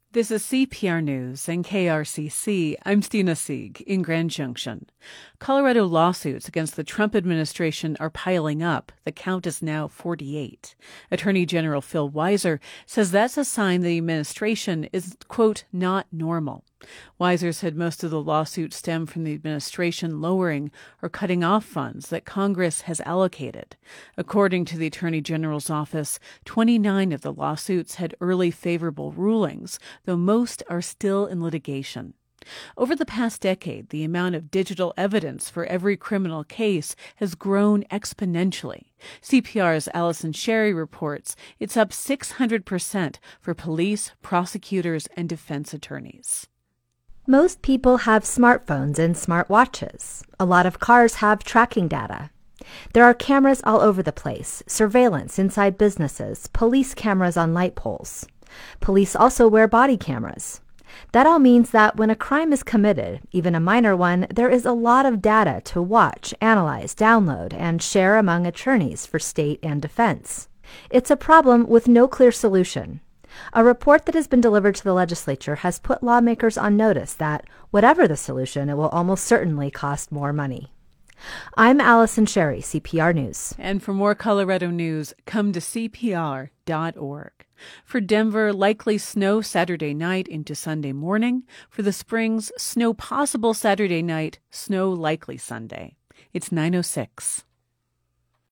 This is CPR News and KRCC. I'm Stina Sieg in Grand Junction. Colorado lawsuits against the Trump administration are piling up. The count is now 48. Attorney General Phil Weiser says that's a sign the administration is, quote, not normal. Weiser said most of the lawsuits stem from the administration lowering or cutting off funds that Congress has allocated. According to the Attorney General's office, 29 of the lawsuits had early favorable rulings, though most are still in litigation. Over the past decade, the amount of digital evidence for every criminal case has grown exponentially. CPR's Allison Sherry reports it's up 600% for police, prosecutors, and defense attorneys. Most people have smartphones and smartwatches. A lot of cars have tracking data. There are cameras all over the place, surveillance inside businesses, police cameras on light poles. Police also wear body cameras. That all means that when a crime is committed, even a minor one, there is a lot of data to watch, analyze, download, and share among attorneys for state and defense. It's a problem with no clear solution. A report that has been delivered to the legislature has put lawmakers on notice that, whatever the solution, it will almost certainly cost more money. I'm Allison Sherry, CPR News. And for more Colorado news, come to CPR.org. For Denver, likely snow Saturday night into Sunday morning. For the Springs, snow possible Saturday night, snow likely Sunday. It's 9:06.